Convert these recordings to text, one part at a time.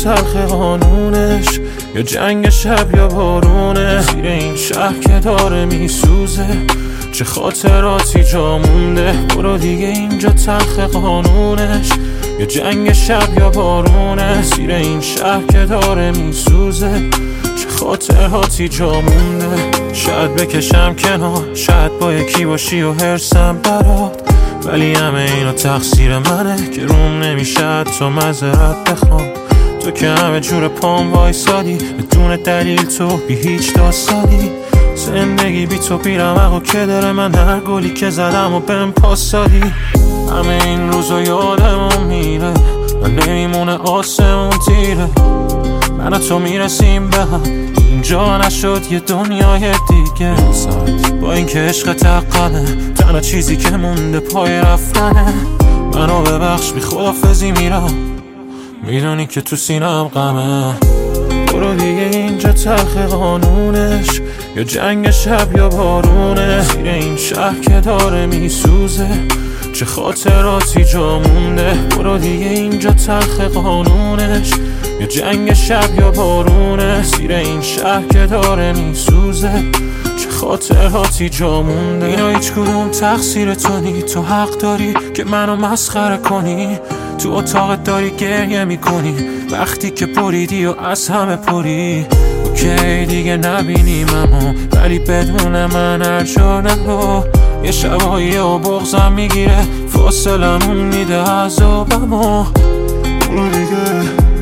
تلخ قانونش، یا جنگ شب یا بارونه. زیر این شهر که داره میسوزه، چه خاطراتی جا مونده. برو دیگه اینجا تلخ قانونش، یا جنگ شب یا بارونه. زیر این شهر که داره میسوزه، چه خاطراتی جا مونده. شاید بکشم کنار، شاید با یکی باشی و هرسم برات، ولی همه اینا تقصیر منه که روم نمیشه تو معذرت بخوام. تو که همه جور پام وایسادی، بدون دلیل تو بی هیچ داستانی. زندگی بی تو بیرمق و که داره، من هر گلی که زدم و بهم پاس دادی. همه این روزا یادم میره و نمیمونه آسمون تیره. من و تو میرسیم به هم، اینجا نشد یه دنیای دیگه. با این که عشق تقنه، تنها چیزی که مونده پای رفتنه. منو ببخش بی خدافزی میرم، میدونی که تو سینم غمه. برو دیگه اینجا تلخ قانونش، یا جنگ شب یا بارونه. زیر این شهر که داره میسوزه، چه خاطراتی جا مونده. برو دیگه اینجا تلخ قانونش، یا جنگ شب یا بارونه. زیر این شهر که داره میسوزه، چه خاطراتی جا مونده. اینا هیچ کدوم تقصیر تو نی، تو حق داری که منو مسخره کنی. تو اتاقت داری گریه میکنی وقتی که پریدی و از همه پری. اوکی دیگه نبینیم امو، ولی بدون من هر جا نرو. یه شبایی و بغضم میگیره، فاصلمون میده عذابمو. برو دیگه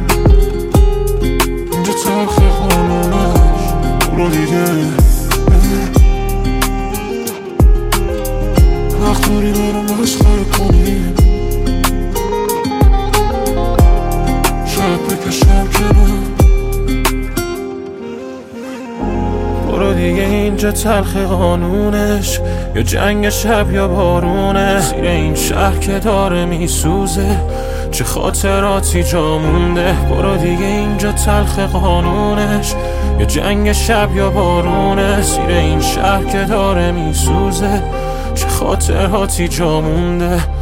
اینجا تلخ قانونش، برو دیگه وقت داری برم مسخره کنی. شاید بکشم کنم. برو دیگه اینجا تلخ قانونش، یا جنگ شب یا بارونه. زیر این شهر که داره میسوزه، چه خاطراتی جا مونده. برو دیگه اینجا تلخ قانونش، یا جنگ شب یا بارونه. زیر این شهر که داره میسوزه، چه خاطراتی جا مونده.